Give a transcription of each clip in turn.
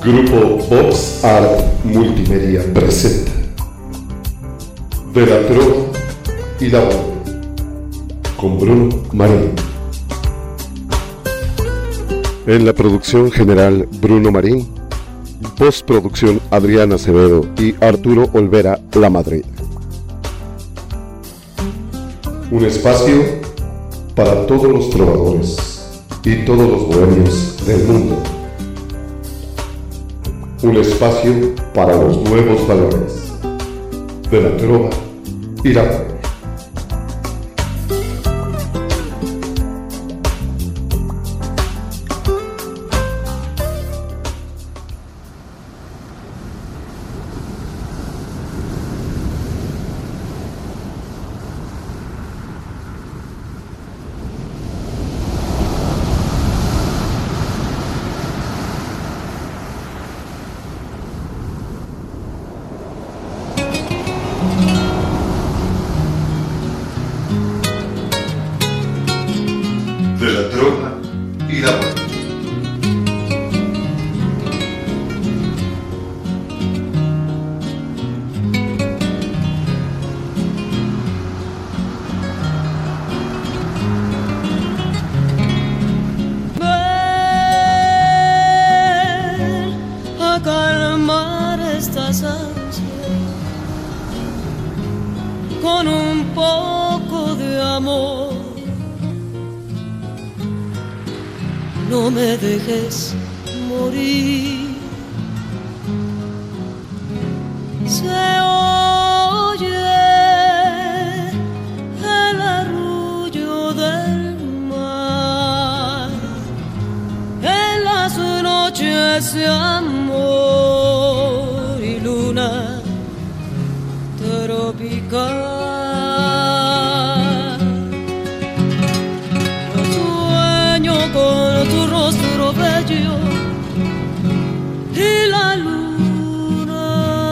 Grupo Vox Art Multimedia presenta De la Trova y la Boda con Bruno Marín. En la producción general Bruno Marín, postproducción Adriana Acevedo y Arturo Olvera La Madrid. Un espacio para todos los trovadores y todos los bohemios del mundo. Un espacio para los nuevos valores de la trova y la boda. De la trova y la boda. Ven a calmar estas ansias con un poco de amor. No me dejes morir. Se oye el arrullo del mar en las noches de amor y luna tropical. Con tu rostro bello y la luna,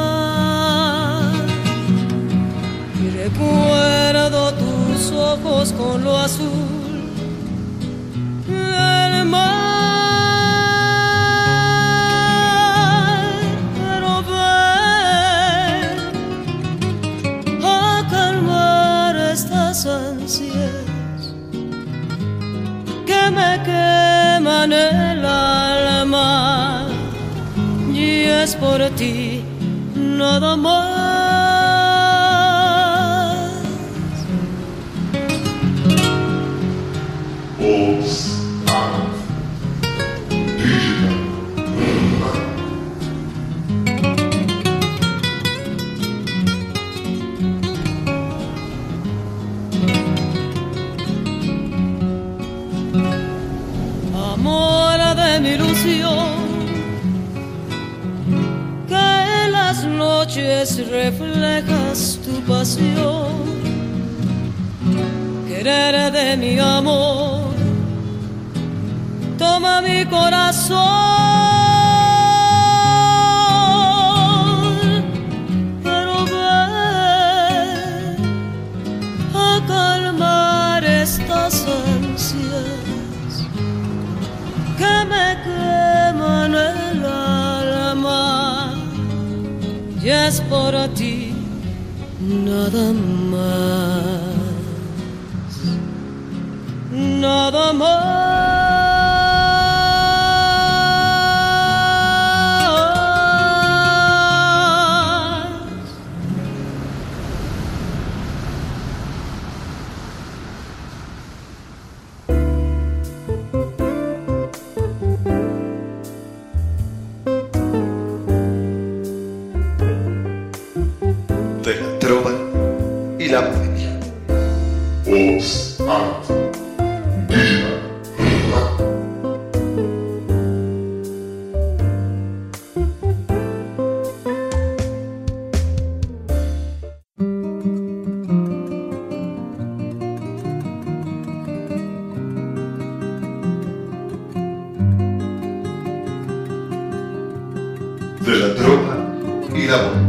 y recuerdo tus ojos con lo azul del mar. Pero ven a calmar estas ansias que me queman el alma, y es por ti nada más. Vox Art Digital. Amor de mi ilusión, que en las noches reflejas tu pasión. Querer de mi amor, toma mi corazón, pero ven a calmar estas ansias que me queman el alma, y es por ti nada más, nada más. De la trova y la boda. Vox Art Digital. De la trova y la boda.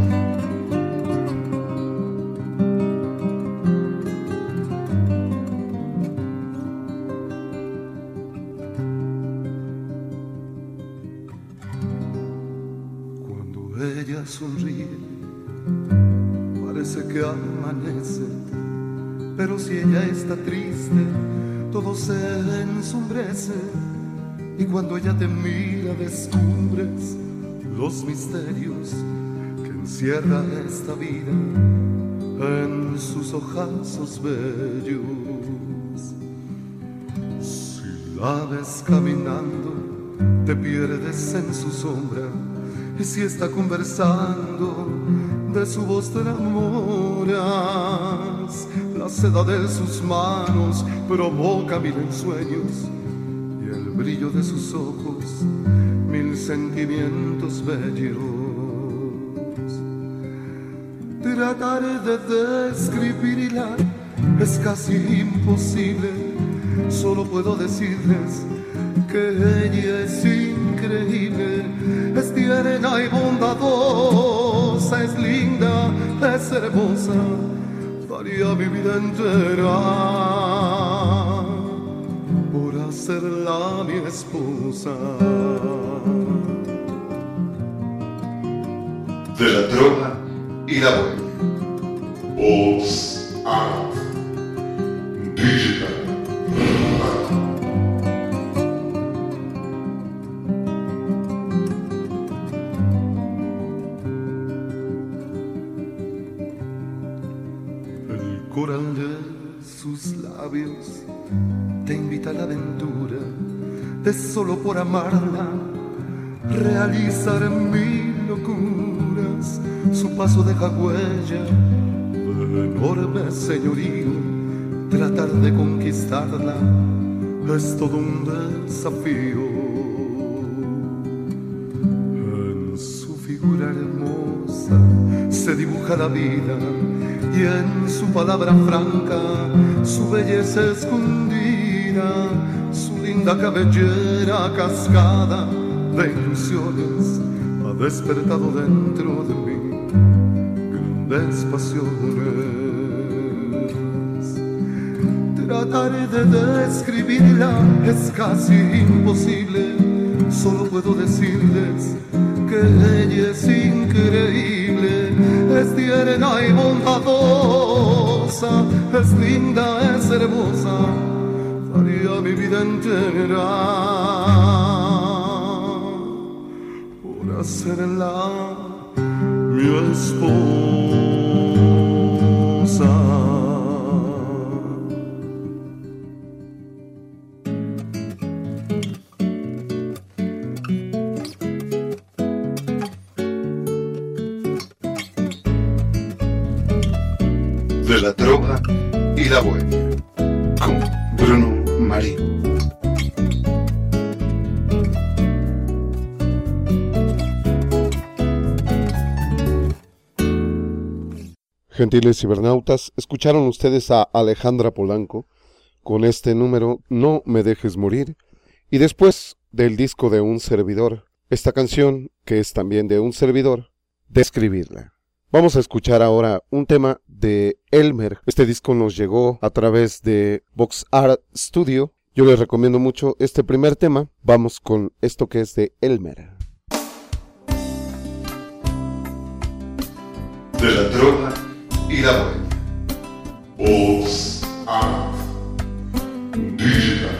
día sonríe, parece que amanece, pero si ella está triste, todo se ensombrece. Y cuando ella te mira descubres los misterios que encierra esta vida en sus ojazos bellos. Si la ves caminando, te pierdes en su sombra, y si está conversando, de su voz te enamoras. La seda de sus manos provoca mil ensueños, y el brillo de sus ojos mil sentimientos bellos. Tratar de describirla es casi imposible, solo puedo decirles que ella es increíble, es tierna y bondadosa, es linda, es hermosa, daría mi vida entera por hacerla mi esposa. De la trova y la bohemia. Vox Art Digital. El coral de sus labios te invita a la aventura de solo por amarla realizar mil locuras. Su paso deja huella de enorme señorío, tratar de conquistarla es todo un desafío. En su figura hermosa se dibuja la vida, y en su palabra franca su belleza escondida, su linda cabellera cascada de ilusiones ha despertado dentro de mí grandes pasiones. Tratar de describirla es casi imposible, solo puedo decirles que ella es increíble, es tierna y bondadosa, es linda, es hermosa, daría mi vida entera por hacerla mi esposa. De la trova y la bohemia, con Bruno Marín. Gentiles cibernautas, escucharon ustedes a Alejandra Polanco con este número No me dejes morir, y después del disco de un servidor, esta canción que es también de un servidor, Describirla. Vamos a escuchar ahora un tema de Elmer. Este disco nos llegó a través de Vox Art Studio. Yo les recomiendo mucho este primer tema. Vamos con esto que es de Elmer. De la trova y la bohemia. Vox Art Digital.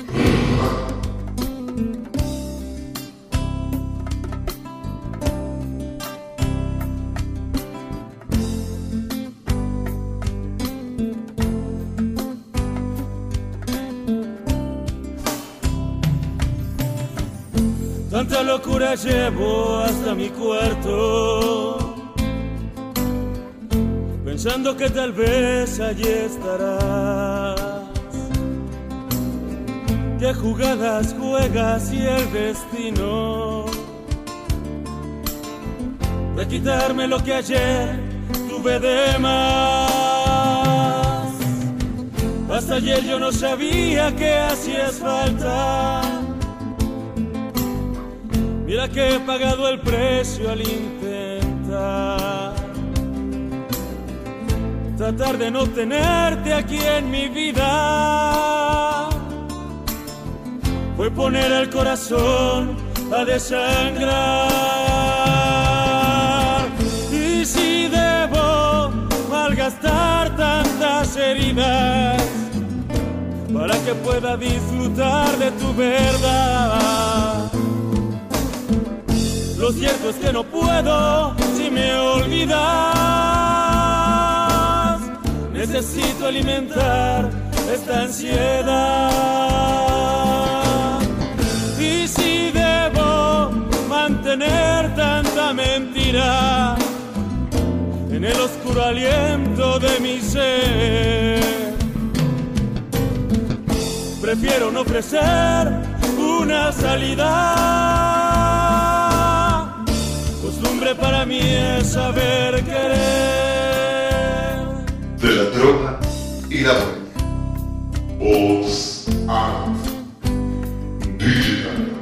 Tanta locura llevo hasta mi cuarto, pensando que tal vez allí estarás. ¿Qué jugadas juegas y el destino de quitarme lo que ayer tuve de más? Hasta ayer yo no sabía que hacías falta. Mira que he pagado el precio al intentar tratar de no tenerte aquí en mi vida. Fue poner el corazón a desangrar. malgastar tantas heridas para que pueda disfrutar de tu verdad. Lo cierto es que no puedo si me olvidas. Necesito alimentar esta ansiedad. Y si debo mantener tanta mentira en el oscuro aliento de mi ser, prefiero no ofrecer una salida. Costumbre para mí es saber querer. De la droga y la bohemia. Os Art Digital.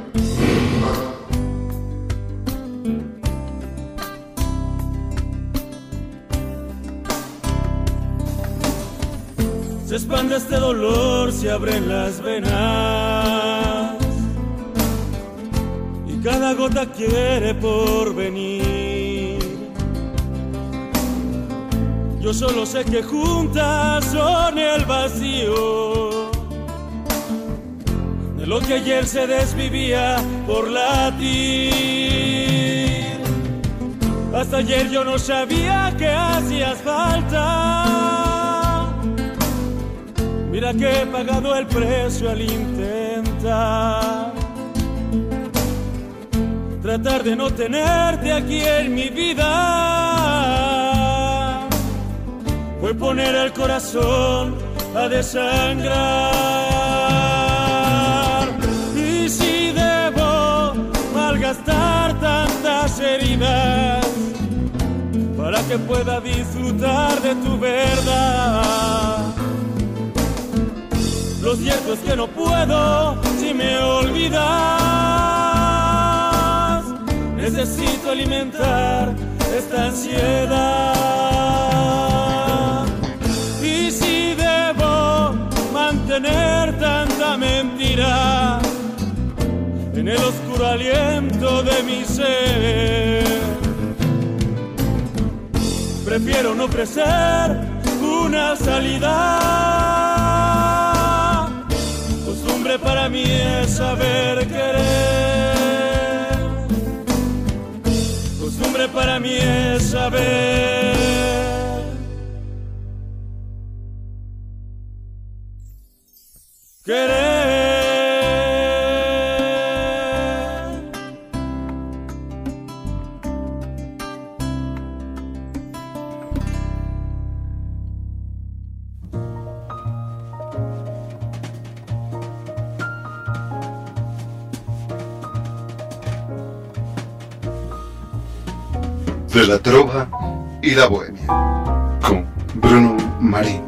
Se expande este dolor, se abren las venas y cada gota quiere por venir. Yo solo sé que juntas son el vacío de lo que ayer se desvivía por latir. Hasta ayer yo no sabía que hacías falta. Mira que he pagado el precio al intentar tratar de no tenerte aquí en mi vida. Fue poner el corazón a desangrar. Y si debo malgastar tantas heridas para que pueda disfrutar de tu verdad, lo cierto es que no puedo si me olvidas. Necesito alimentar esta ansiedad. Y si debo mantener tanta mentira en el oscuro aliento de mi ser, prefiero no ofrecer una salida. Costumbre para mí es saber querer. Costumbre para mí es saber querer. De la trova y la bohemia, con Bruno Marín.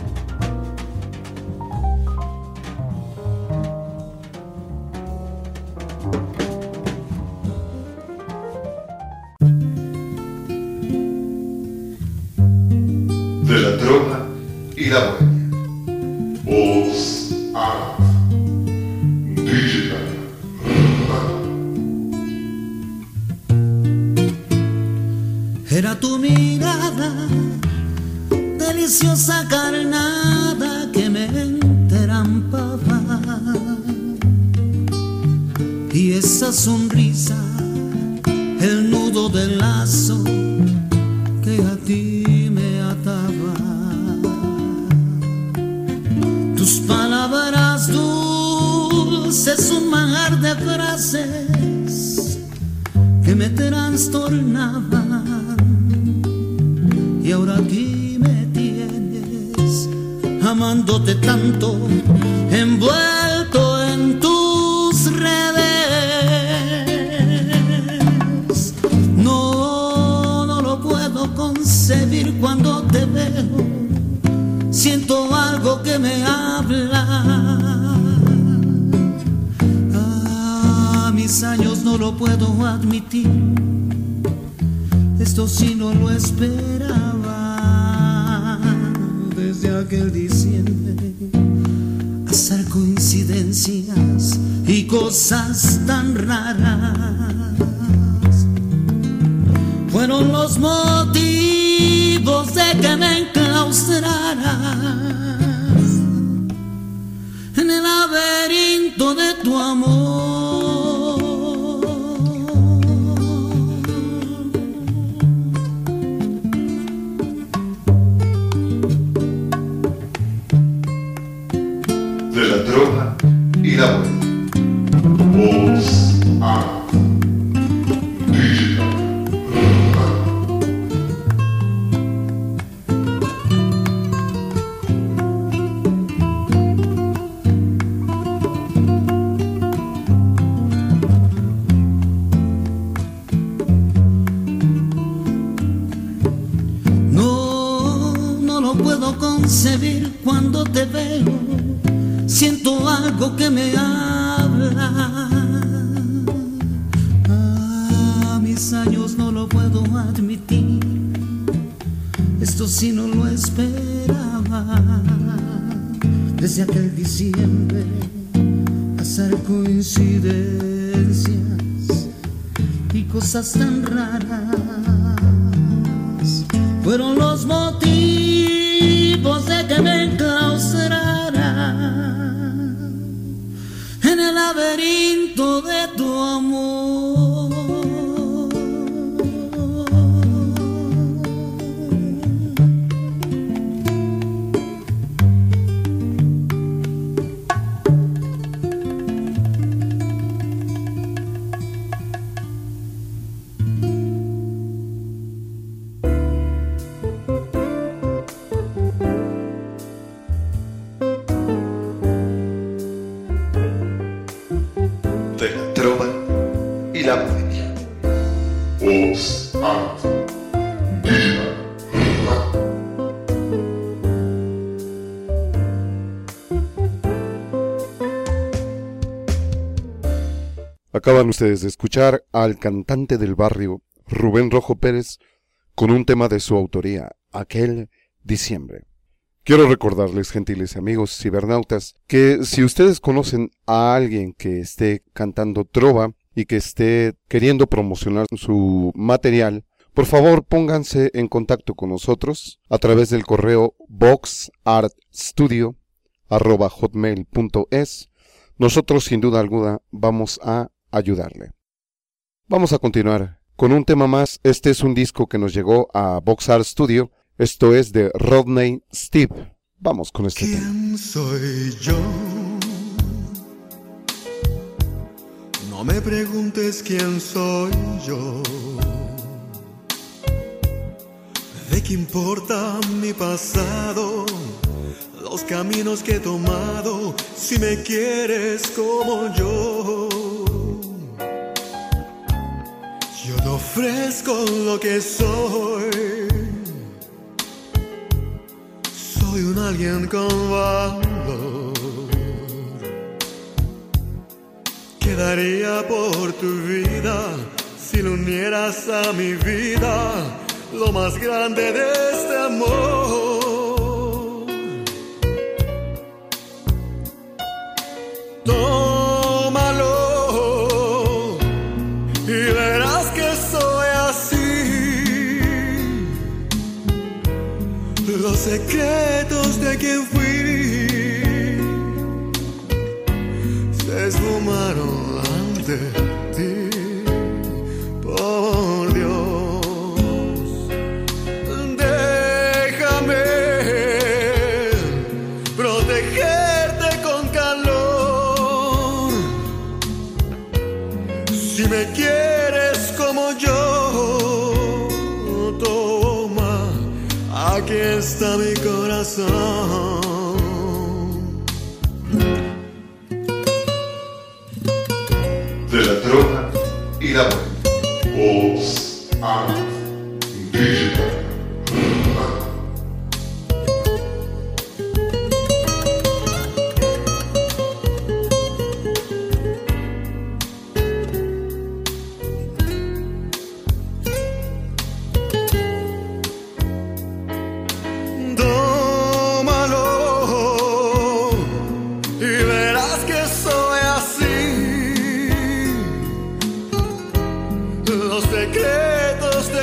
De la trova y la bohemia, Os Art Digital. Era tu mirada, deliciosa carnada que me enterampaba, y esa sonrisa, el nudo del lazo que a ti me ataba. Tus palabras dulces, un manjar de frases que me trastornaban. Y ahora aquí me tienes, amándote tanto, envuelto en tus redes. No lo puedo concebir cuando te veo. Siento algo que me habla. A mis años no lo puedo admitir. Esto sí no lo esperaba. Desde aquel diciembre, hacer coincidencias y cosas tan raras fueron los motivos motivos de que me enclaustraras en el laberinto de tu amor. De la trova y la buena. Voz a digital. No lo puedo concebir cuando te veo. Siento algo que me habla. A mis años no lo puedo admitir. Esto sí no lo esperaba. Desde aquel diciembre, pasar coincidencias y cosas tan raras fueron los motivos de que me enclaustrara en el laberinto de tu amor. De la trova y la bohemia. Voz a digital. Acaban ustedes de escuchar al cantante del barrio, Rubén Rojo Pérez, con un tema de su autoría, Aquel Diciembre. Quiero recordarles, gentiles amigos cibernautas, que si ustedes conocen a alguien que esté cantando trova y que esté queriendo promocionar su material, por favor pónganse en contacto con nosotros a través del correo boxartstudio@hotmail.es. Nosotros sin duda alguna vamos a ayudarle. Vamos a continuar con un tema más. Este es un disco que nos llegó a Box Art Studio. Esto es de Rodney Steve. Vamos con este tema. ¿Quién soy yo? No me preguntes quién soy yo. ¿De qué importa mi pasado? Los caminos que he tomado, si me quieres como yo. Yo te ofrezco lo que soy. Soy un alguien con valor. ¿Qué daría por tu vida si lo unieras a mi vida? Lo más grande de este amor. Tómalo y verás que soy así. Los secretos de quien fui se esfumaron ante ti. Por Dios, déjame protegerte con calor. Si me quieres como yo, toma, aquí está mi corazón. De la trova y la bohemia. Voz a digital. Tómalo y verás que soy así. Los secretos de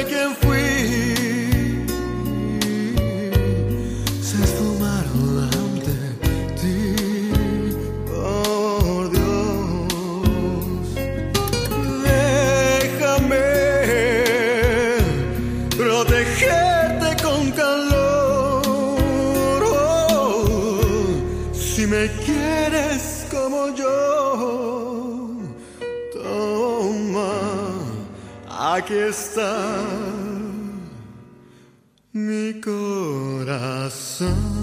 digo yo, toma, aquí está mi corazón.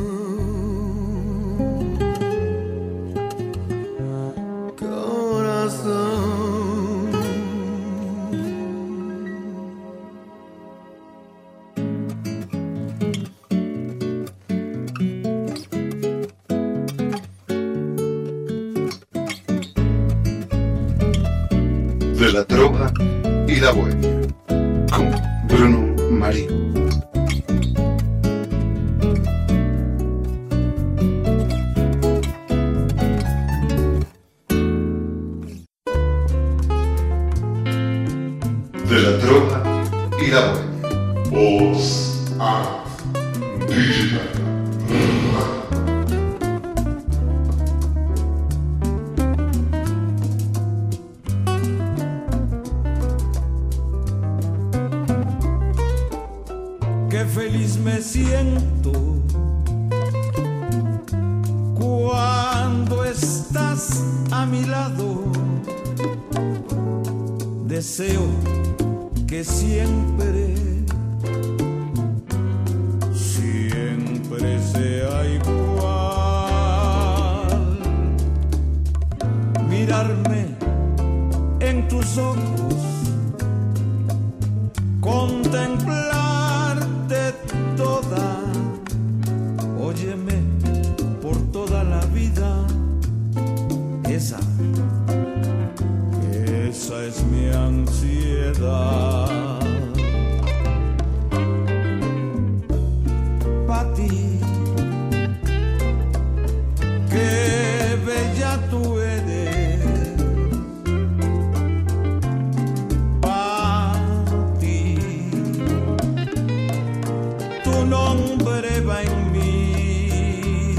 De la trova y la bohemia, con Bruno Marí. De la trova y la bohemia, Voz Digital. Feliz me siento cuando estás a mi lado. Deseo que siempre sea igual. Mirarme en tus ojos, contemplar toda, óyeme, por toda la vida. Esa es mi ansiedad. Pa' ti, qué bella tú eres. Tu nombre va en mí,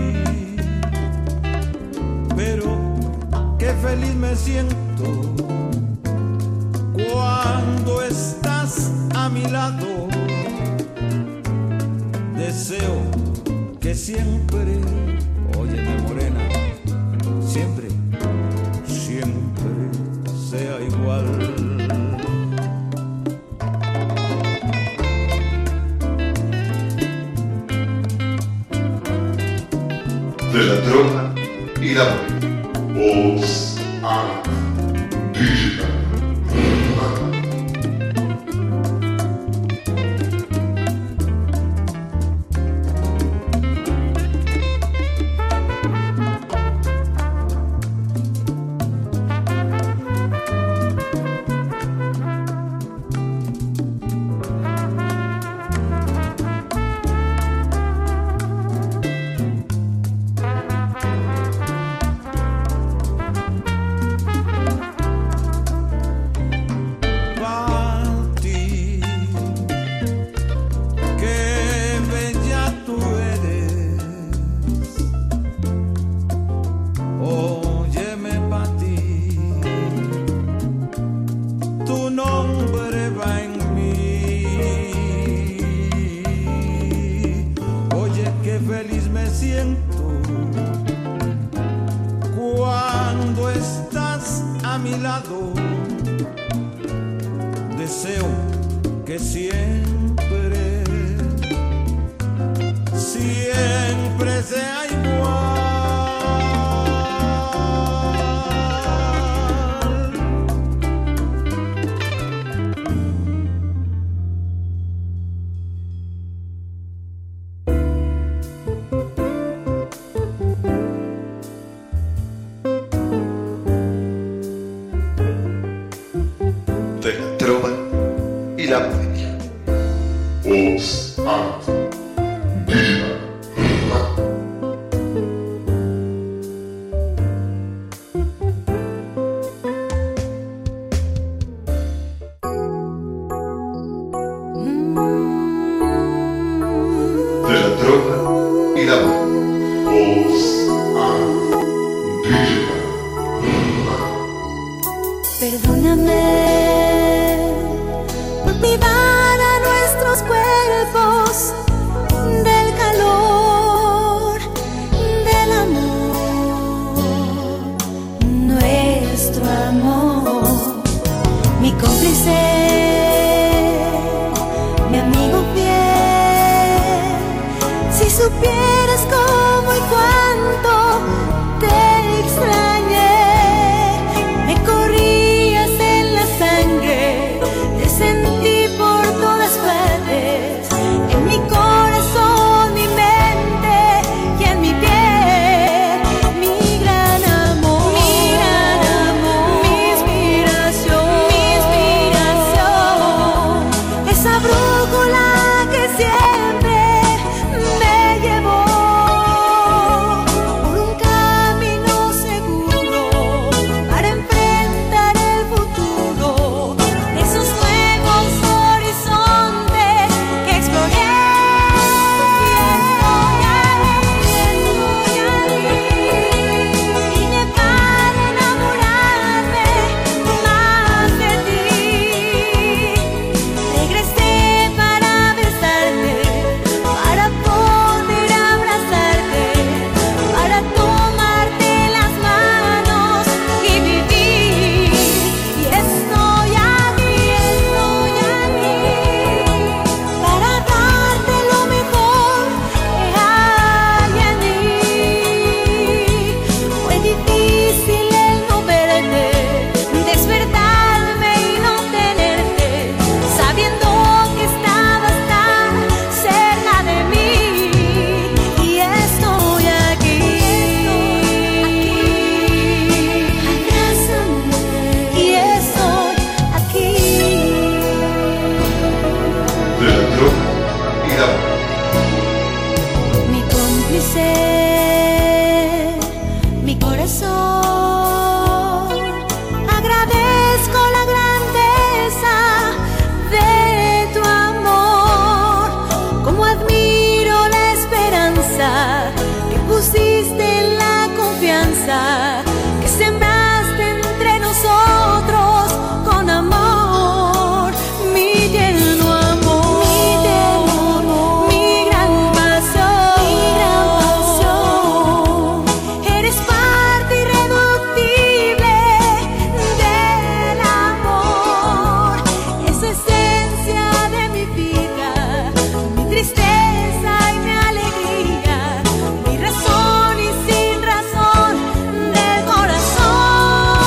pero qué feliz me siento cuando estás a mi lado. Deseo que siempre, óyeme morena, siempre sea igual. De la trova y la bohemia, Voz Digital. Deseo que siempre sea igual. De la trova y la bohemia. Voz Digital. mi corazón. Agradezco la grandeza de tu amor, como admiro la esperanza que pusiste en la confianza que sembraste entre nosotros con amor, mi tierno amor, mi gran pasión, eres parte irreductible del amor, es esencia de mi vida, mi tristeza y mi alegría, mi razón y sin razón del corazón.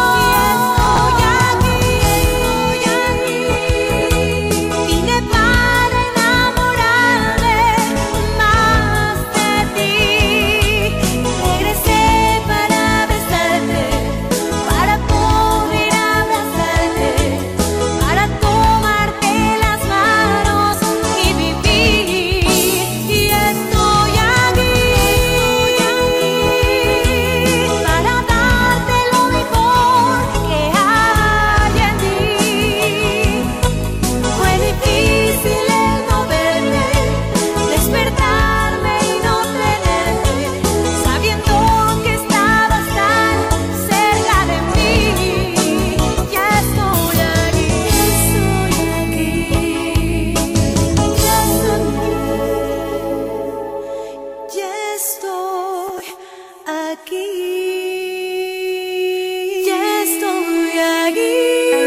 Y estoy aquí, vine para enamorarme más de ti. Regresé para besarte, para poder abrazarte, para tomarte las manos y vivir. Y estoy aquí para darte lo mejor que hay en ti. Fue difícil el no verte, despertarme y no tenerte, sabiendo que estabas tan cerca de mí. Ya estoy aquí, ya estoy aquí, ya estoy aquí.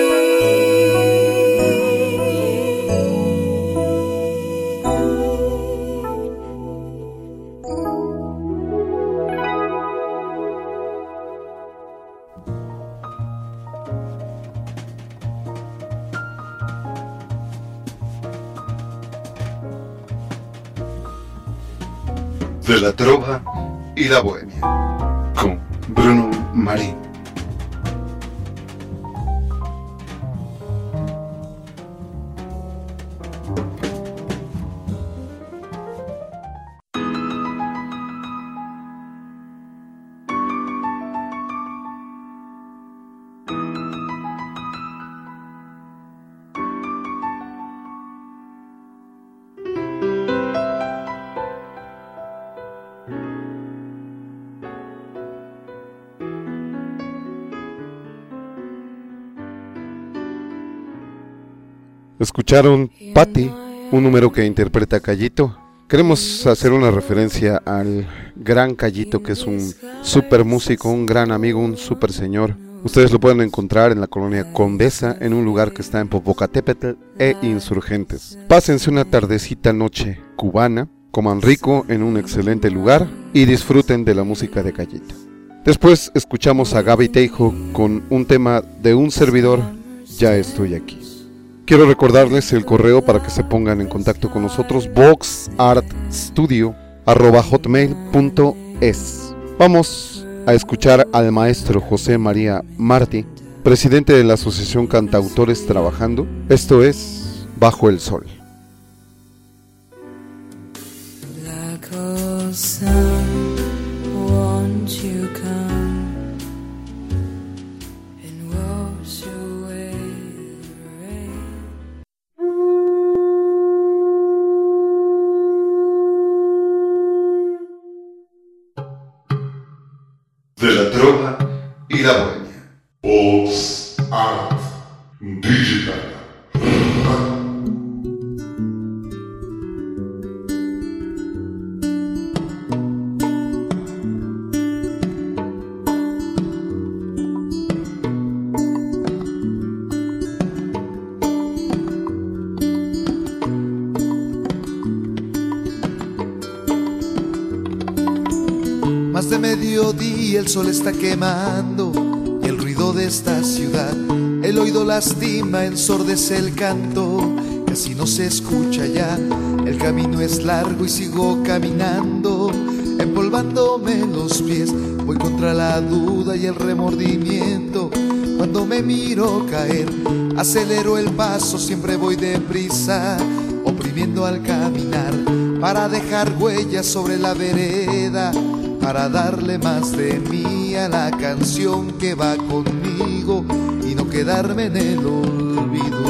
De la trova y la bohemia, con Bruno Marín. Escucharon Patti, un número que interpreta Callito. Queremos hacer una referencia al gran Callito, que es un super músico, un gran amigo, un super señor. Ustedes lo pueden encontrar en la colonia Condesa, en un lugar que está en Popocatépetl e Insurgentes. Pásense una tardecita noche cubana, coman rico en un excelente lugar y disfruten de la música de Callito. Después escuchamos a Gaby Teijo con un tema de un servidor, Ya estoy aquí. Quiero recordarles el correo para que se pongan en contacto con nosotros, voxartstudio@hotmail.es. Vamos a escuchar al maestro José María Martí, presidente de la Asociación Cantautores Trabajando. Esto es Bajo el Sol. Like a sun, won't you come and wash away the rain? De la trova y la bohemia, Vox Art Digital. Más de mediodía el sol está quemando y el ruido de esta ciudad, el oído lastima, ensordece el canto, casi no se escucha ya. El camino es largo y sigo caminando, empolvándome los pies. Voy contra la duda y el remordimiento. Cuando me miro caer, acelero el paso, siempre voy deprisa, oprimiendo al caminar para dejar huellas sobre la vereda. para darle más de mí a la canción que va conmigo y no quedarme en el olvido.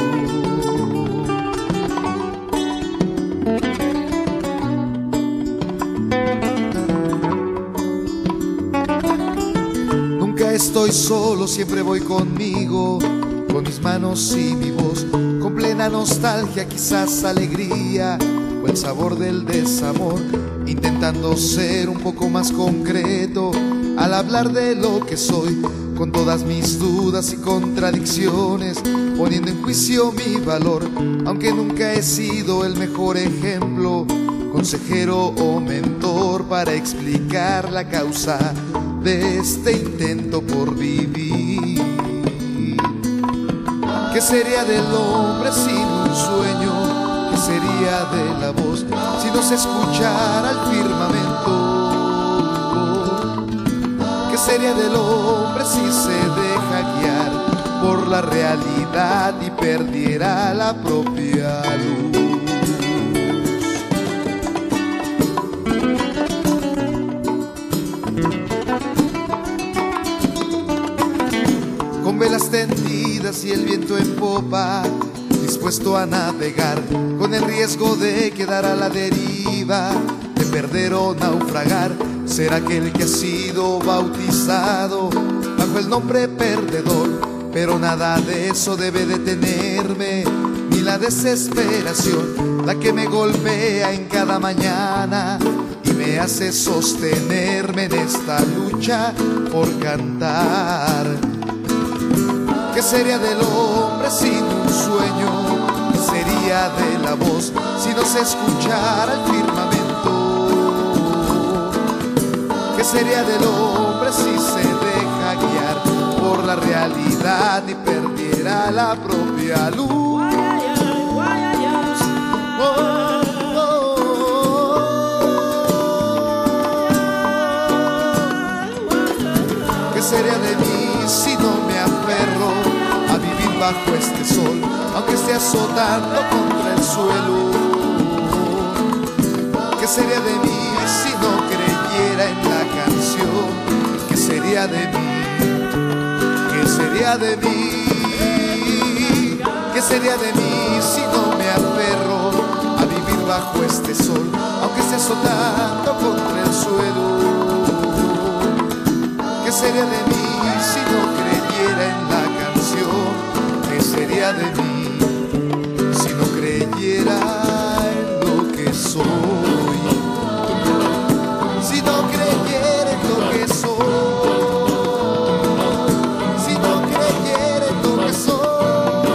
Nunca estoy solo, siempre voy conmigo, con mis manos y mi voz, con plena nostalgia, quizás alegría o el sabor del desamor, intentando ser un poco más concreto al hablar de lo que soy, con todas mis dudas y contradicciones, poniendo en juicio mi valor, aunque nunca he sido el mejor ejemplo, consejero o mentor para explicar la causa de este intento por vivir. ¿Qué sería del hombre sin un sueño? ¿Qué sería de la voz si no se escuchara el firmamento? ¿Qué sería del hombre si se deja guiar por la realidad y perdiera la propia luz? Con velas tendidas y el viento en popa, dispuesto a navegar, con el riesgo de quedar a la deriva, de perder o naufragar, ser aquel que ha sido bautizado bajo el nombre perdedor. Pero nada de eso debe detenerme, ni la desesperación, la que me golpea en cada mañana y me hace sostenerme en esta lucha por cantar. ¿Qué sería del hombre sin un sueño? ¿Qué sería de la voz si no se escuchara el firmamento? ¿Qué sería del hombre si se deja guiar por la realidad y perdiera la propia luz? ¿Qué sería de mí si no me aferro a vivir bajo este sol, aunque esté azotando contra el suelo? ¿Qué sería de mí si no creyera en la canción? ¿Qué sería de mí? ¿Qué sería de mí? ¿Qué sería de mí si no me aferro a vivir bajo este sol, aunque esté azotando contra el suelo? ¿Qué sería de mí si no creyera en la canción? ¿Qué sería de mí si no creyera en lo que soy? Si no creyera en lo que soy, si no creyera en lo que soy,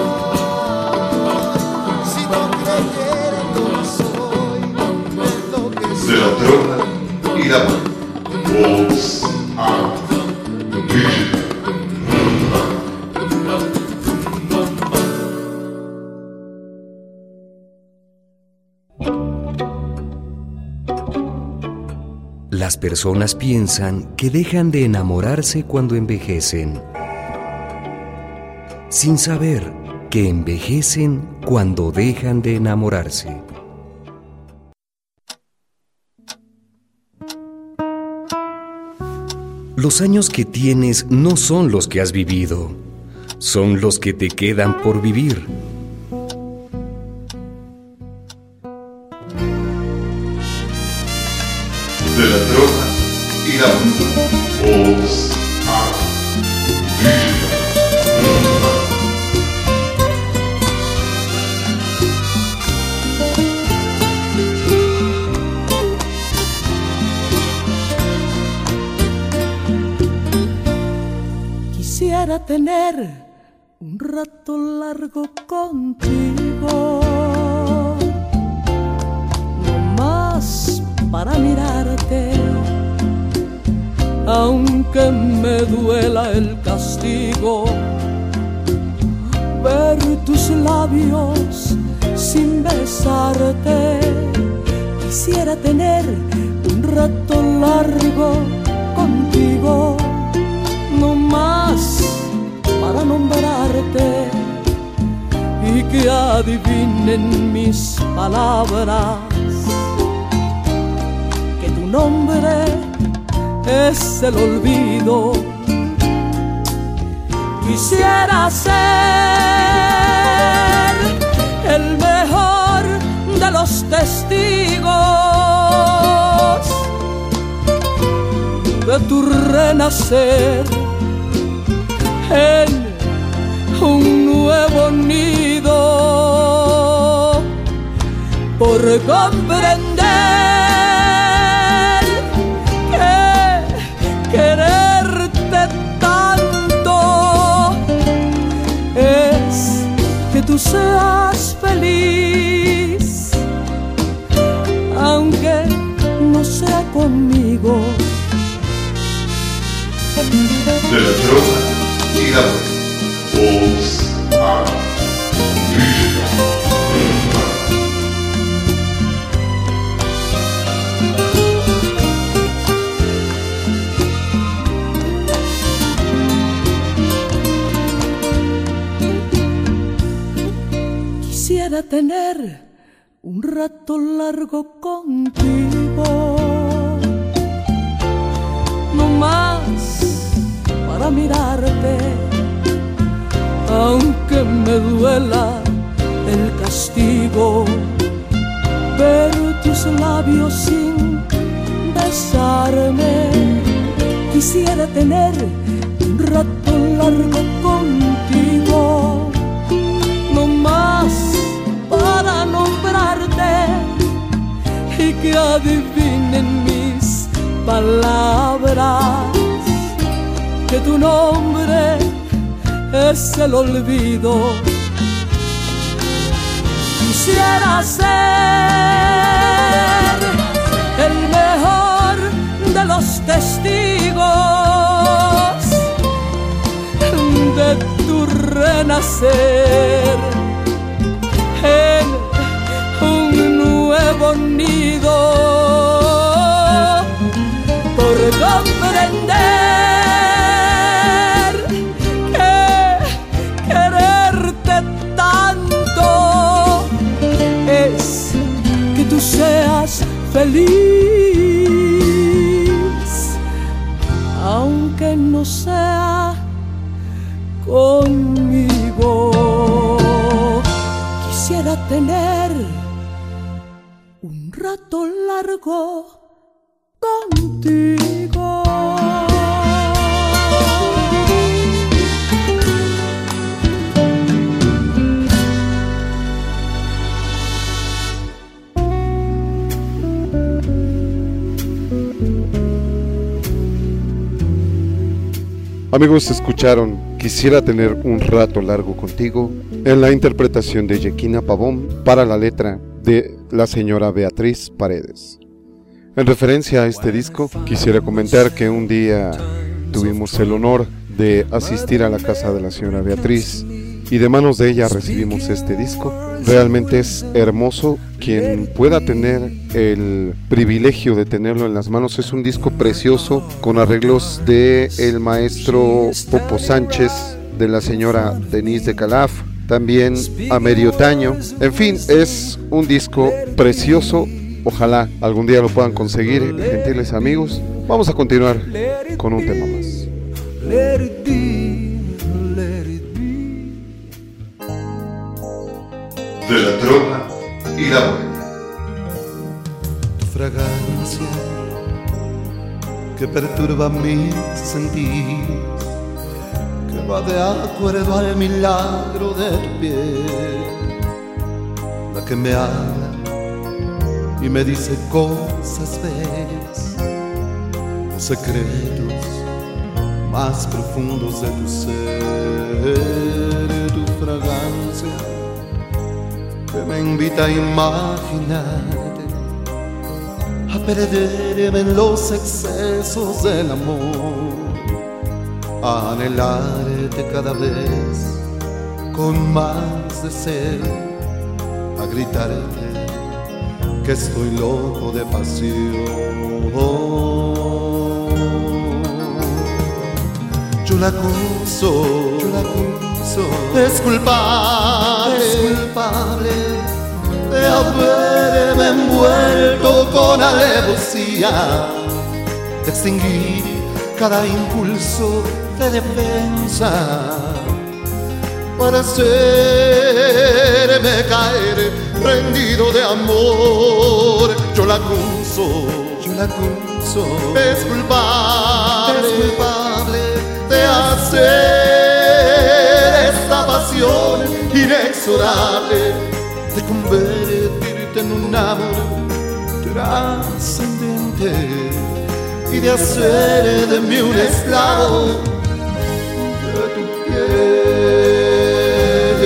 si no creyera en lo que soy, en lo que soy. De la trona y la mano. Voz Art. Las personas piensan que dejan de enamorarse cuando envejecen, sin saber que envejecen cuando dejan de enamorarse. Los años que tienes no son los que has vivido, son los que te quedan por vivir. De la trona y la mano. Voz Art. Quisiera tener un rato largo contigo, no más para mirarte, aunque me duela el castigo, ver tus labios sin besarte. Quisiera tener un rato largo contigo, no más para nombrarte y que adivinen mis palabras que tu nombre es el olvido. Quisiera ser el mejor de los testigos de tu renacer en un nuevo nido, por comprender que quererte tanto es que tú seas feliz, aunque no sea conmigo. De la trova y la voz a vida. Quisiera tener un rato largo contigo, no más para mirarte, aunque me duela el castigo, ver tus labios sin besarme. Quisiera tener un rato largo contigo, no más para nombrarte y que adivinen mis palabras que tu nombre es el olvido. Quisiera ser el mejor de los testigos de tu renacer en un nuevo nido, por comprender que quererte tanto es que tú seas feliz, aunque no sea conmigo. Quisiera tener un rato largo contigo. Amigos, escucharon Quisiera tener un rato largo contigo en la interpretación de Yequina Pavón para la letra de la señora Beatriz Paredes. En referencia a este disco, quisiera comentar que un día tuvimos el honor de asistir a la casa de la señora Beatriz y de manos de ella recibimos este disco. Realmente es hermoso. Quien pueda tener el privilegio de tenerlo en las manos, es un disco precioso con arreglos de el maestro Popo Sánchez, de la señora Denise de Calaf, también Amerio Taño. En fin, es un disco precioso. Ojalá algún día lo puedan conseguir, gentiles amigos. Vamos a continuar con un tema más. Let it be, let it be. De la trova y la bohemia. Tu fragancia que perturba mi sentir, que va de acuerdo al milagro de tu piel, la que me habla y me dice cosas bellas, los secretos más profundos de tu ser, tu fragancia que me invita a imaginarte, a perderme en los excesos del amor, a anhelarte cada vez con más deseo, a gritarte que estoy loco de pasión. Yo la acuso, es culpable de haberme envuelto con alevosía, de extinguir cada impulso de defensa para hacerme caer rendido de amor. Yo la acuso, es culpable de hacer esta pasión inexorable, de convertirte en un amor trascendente y de hacer de mí un esclavo de tu piel.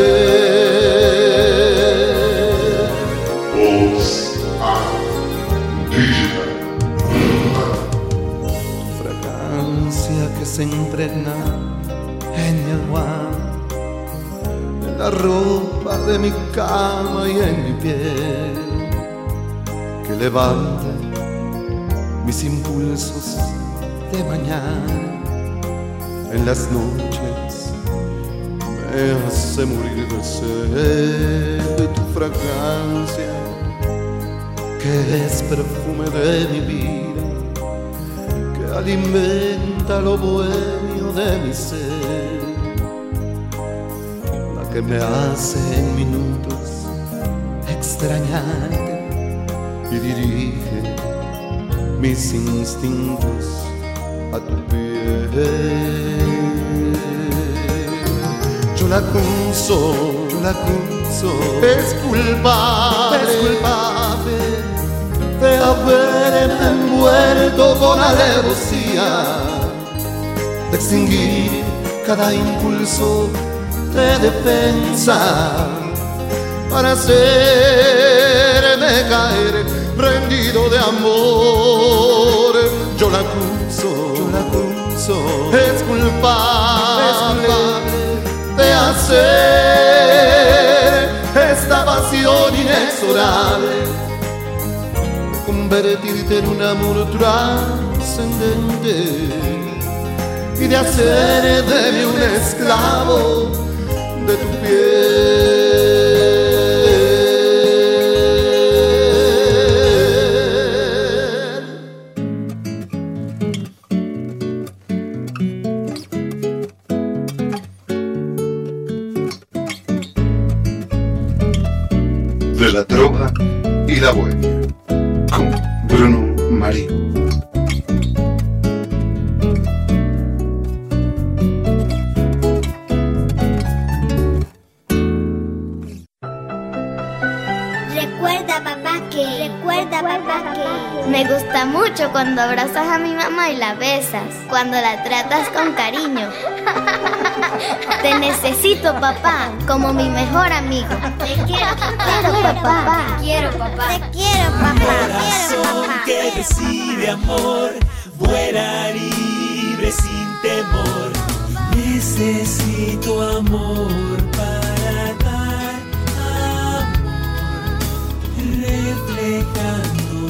Tu fragancia que se impregna en mi almohada, en la ropa de mi cama y en mi piel, que levanta mis impulsos de mañana, en las noches me hace morir de sed de tu fragancia, que es perfume de mi vida, que alimenta lo bohemio de mi ser, la que me hace en minutos extrañarte y dirige mis instintos a tu piel. Yo la acuso, es culpable de haberme envuelto con alevosía, de extinguir cada impulso de defensa para hacerme caer rendido de amor. Yo la acuso, es culpable de hacer esta pasión inexorable, de convertirte en un amor trascendente y de hacer de mí un esclavo de tu piel. De la trova y la bohemia, con Bruno Marí. Recuerda papá que me gusta mucho cuando abrazas a mi mamá y la besas, cuando la tratas con cariño. Te necesito, papá, como mi mejor amigo. Te quiero, papá. Te quiero, papá. Te quiero, papá. Corazón que decide amor, vuela libre sin temor. Necesito amor para dar amor, reflejando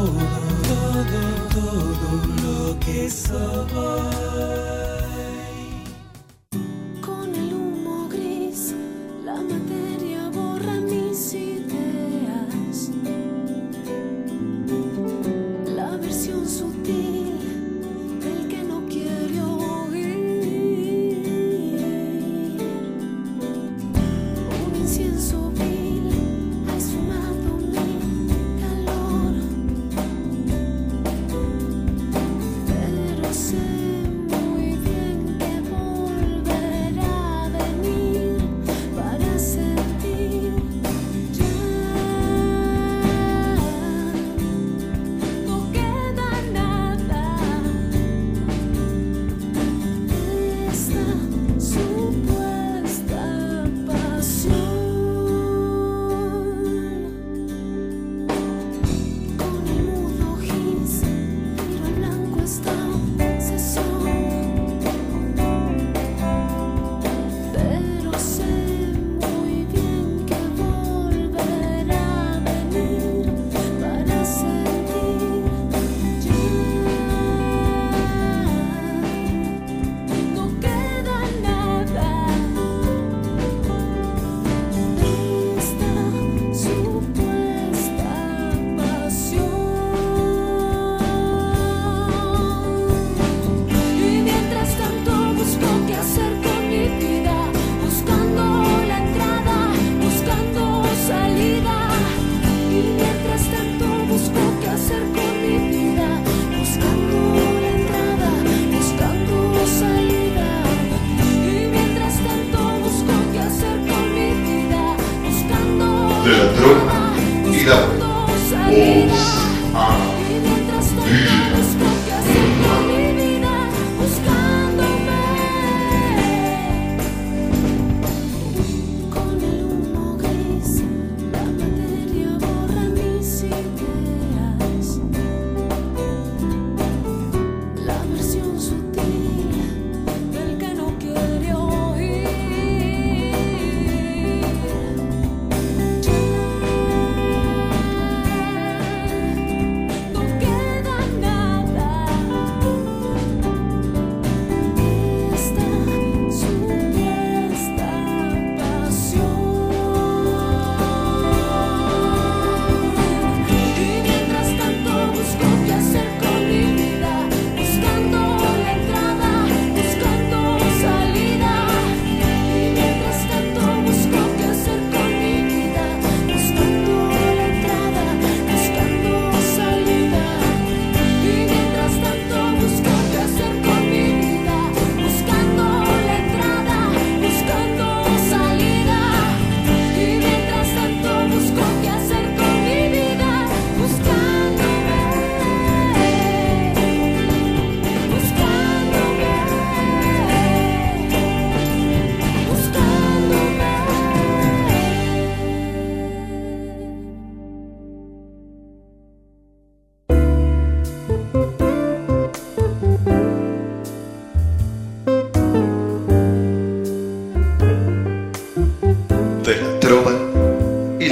todo lo que soy. Pero sé muy bien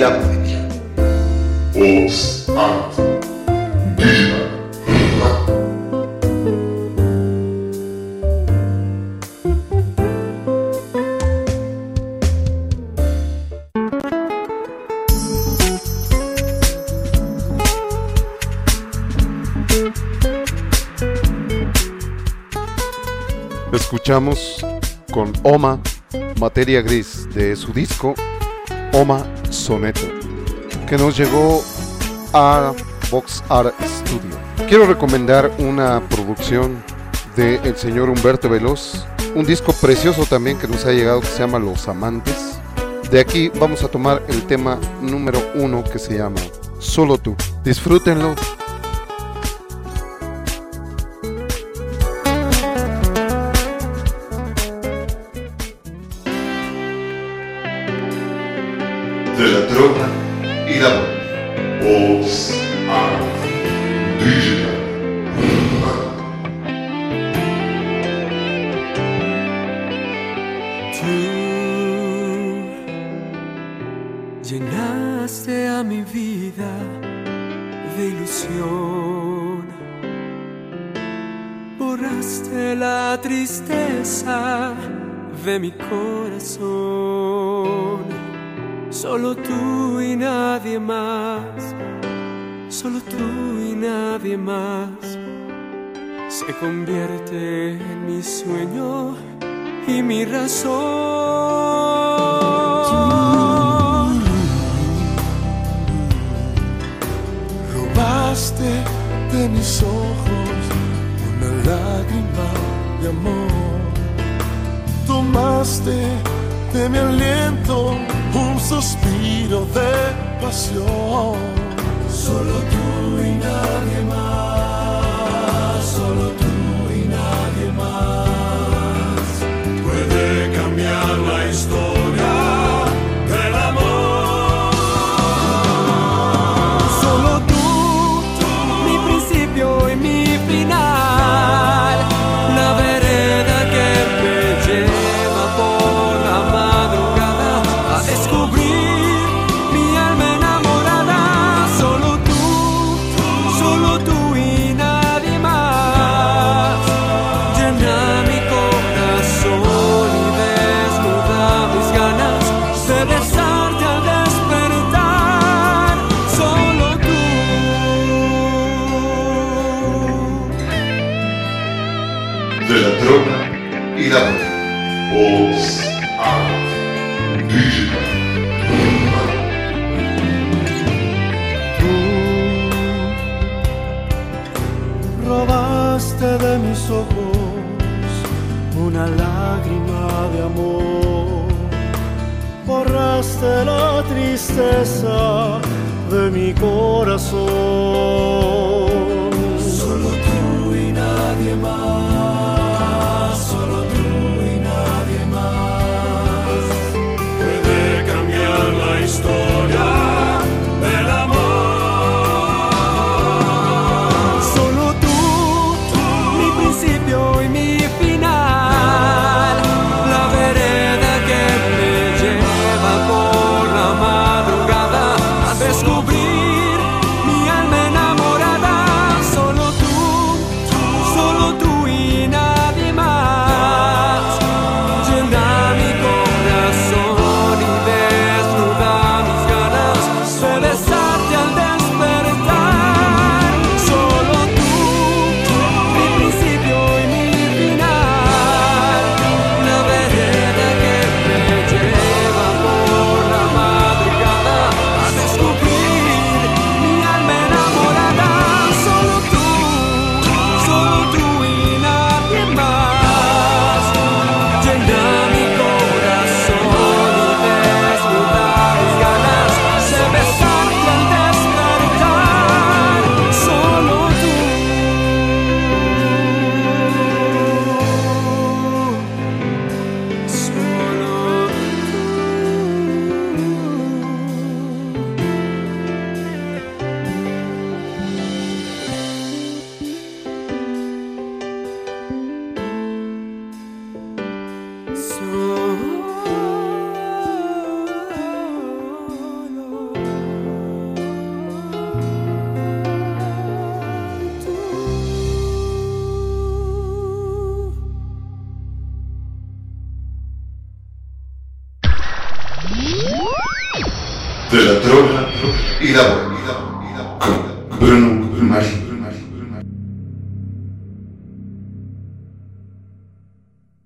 la bohemia. Voz Art Digital. Escuchamos con Oma, Materia Gris, de su disco Oma Soneto, que nos llegó a Vox Art Studio. Quiero recomendar una producción del señor Humberto Veloz, un disco precioso también que nos ha llegado que se llama Los Amantes. De aquí vamos a tomar el tema número 1 que se llama Solo Tú. Disfrútenlo. De la trova y la bohemia. Voz Art Digital. Tú llenaste a mi vida de ilusión, borraste la tristeza de mi corazón. Solo tú y nadie más, solo tú y nadie más, se convierte en mi sueño y mi razón. Robaste de mis ojos una lágrima de amor, tomaste de mi aliento un suspiro de pasión. Solo tú y nadie más, solo tú y nadie más puede cambiar la historia del amor. Solo tú, mi principio y mi final, la vereda que me lleva por la madrugada a descubrir mi alma enamorada. Solo tú y nadie más, llena mi corazón y desnuda mis ganas de besarte al despertar. Solo tú. De la trova y la bohemia. Voz Art Digital. Robaste de mis ojos una lágrima de amor, borraste la tristeza de mi corazón. Solo tú y nadie más, solo tú y nadie más puede cambiar la historia del amor. Y mi final, la vereda que me lleva por la madrugada a descubrir mi alma enamorada. Solo tú y nadie más, llena mi corazón y desnuda mis ganas de besarte al despertar. Solo tú, mi principio y mi final, la vereda que me lleva por la madrugada a descubrir mi alma enamorada. Solo tú y nadie más, llena mi corazón y desnuda mis ganas de besarte al despertar. Solo tú. Solo de la trova y la bohemia con Bruno Marín.